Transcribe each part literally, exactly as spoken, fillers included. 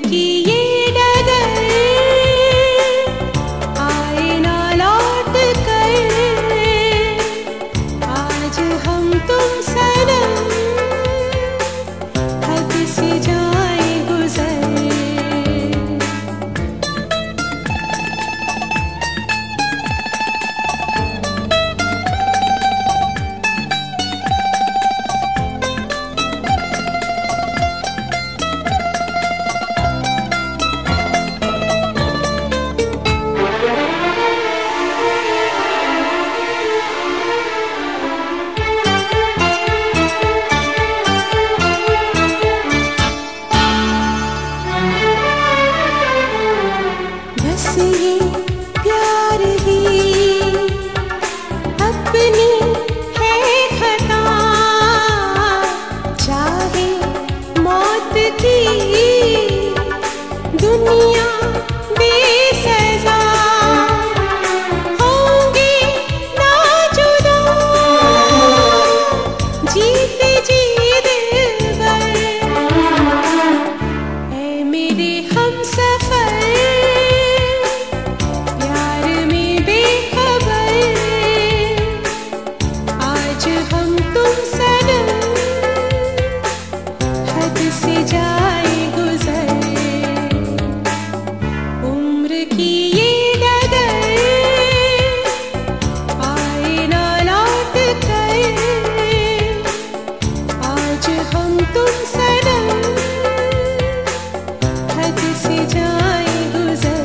की ये डगर आए ना लौट कर, आज हम तुम सनम हद से जाए गुजर। ये प्यार ही अपनी है खता, चाहे मौत की दुनिया बेसज़ा होंगे ना जुदा, जीते जी दिलबर ऐ मेरे हमसफर, हम तुम सनम हद से जाए गुजर। उम्र की ये डगर आए ना लौट कर, आज हम तुम सनम हद से जाए गुजर।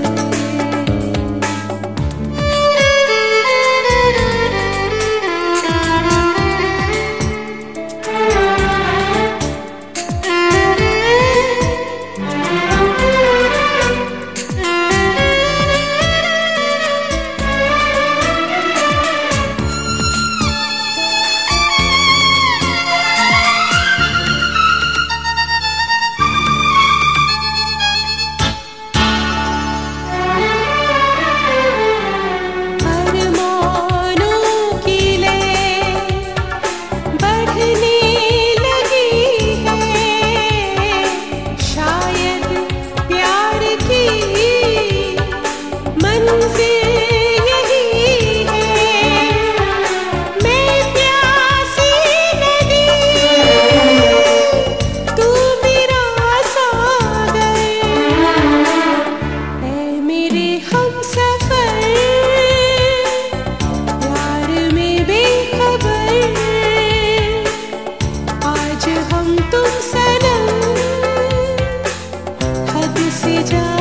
हम तुम सनम हद से जा